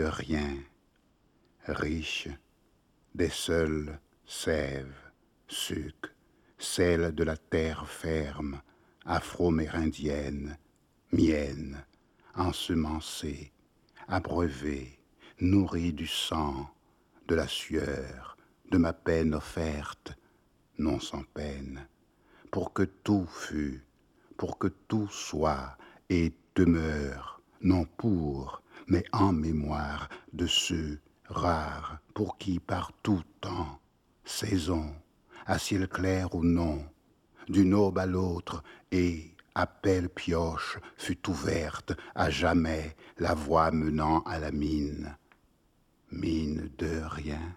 rien, riche des seules sèves, sucs, celle de la terre ferme, afro-mérindienne, mienne, ensemencée, abreuvée, nourrie du sang, de la sueur, de ma peine offerte, non sans peine, pour que tout fût, pour que tout soit et demeure, non pour, mais en mémoire de ceux rares pour qui par tout temps, saison, à ciel clair ou non, d'une aube à l'autre et à pelle pioche fut ouverte à jamais la voie menant à la mine, mine de rien.